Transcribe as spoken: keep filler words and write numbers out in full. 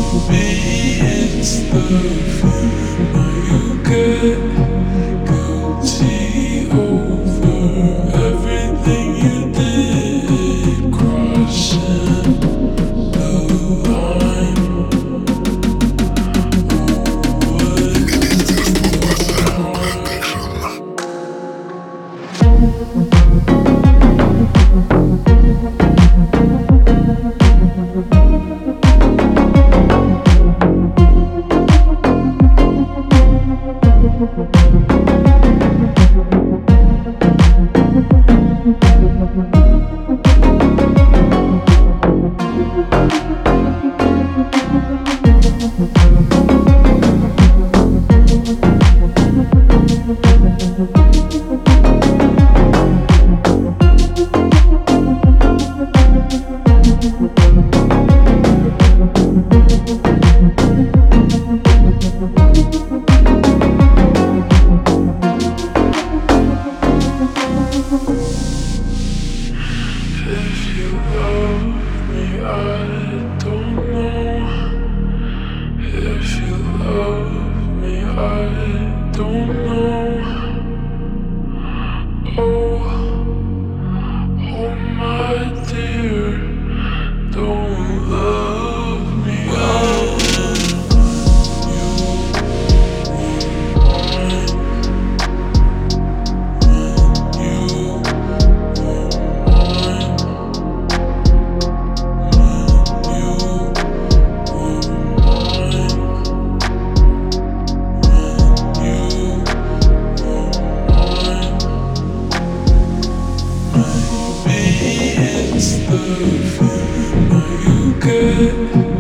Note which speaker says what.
Speaker 1: Maybe it's the feeling you get, guilty over everything you did, crossing the line. If you love me, I don't know. If you love me, I don't know. Oh, oh my dear, don't love me. I it's the feeling you get.